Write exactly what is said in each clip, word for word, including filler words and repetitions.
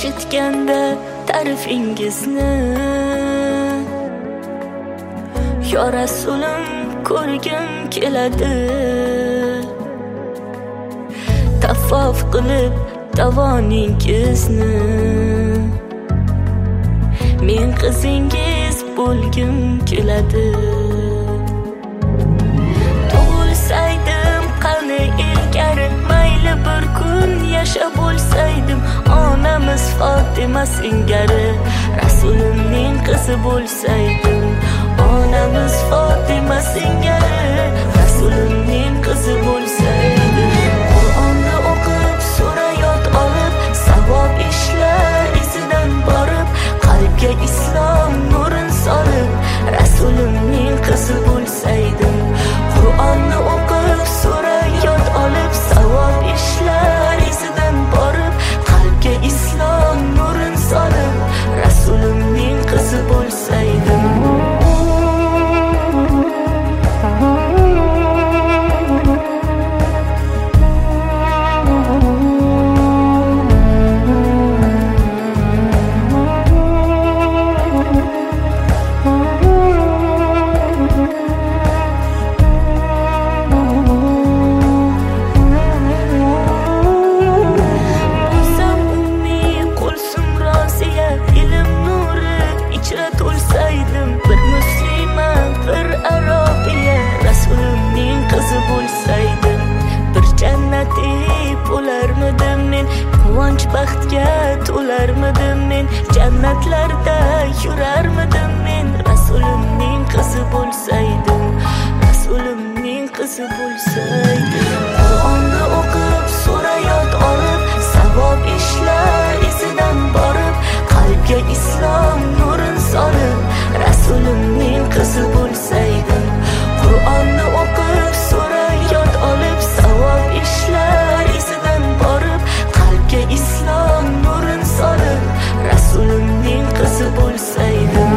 eshitganda ta'rifingizni, yo Rasulim ko'rgim keladi. Tavof qilib davoningizni, men qizingiz bo'lgim keladi. Tug'ilsaydim qani ilgari, mayli bir kun yashab bo'lsaydim, onamiz Fatima singari Rasulimning qizi bo'lsaydim. Onamiz Fatima singari Rasulimning qizi bo'lsaydim. Qur'onni o'qib, sura yod olib, savob ishlar izidan borib, qalbga islom nurin solib, Rasulimning qizi bo'lsaydim. Qur'onni o'qib, sura yod olib, savob ishlar izidan borib, qalbga islom nurin solib, Rasulimning qizi bo'lsaydim. Quvonch baxtga to'larmidim men, jannatlarda yurarmidim men. Rasulimning qizi bo'lsaydim, Rasulimning qizi bo'lsaydim. Qur'onni o'qib, sura yod olib, savob ishlar izidan borib, qalbga islom nurin solib, Rasulimning qizi bo'lsaydim. Qur'onni o'qib, sura yod olib, savob ishlar izidan borib, qalbga islom nurin solib, Rasulimning qizi bo'lsaydim.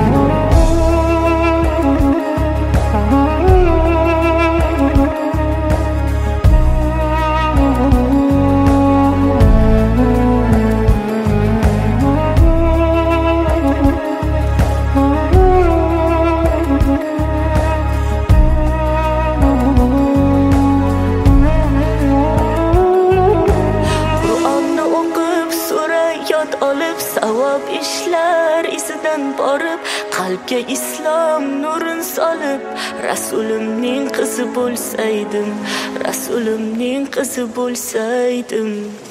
Olib, savob ishlar izidan borib, qalbga islom nurin solib, Rasulimning qizi bo'lsaydim, Rasulimning qizi bo'lsaydim.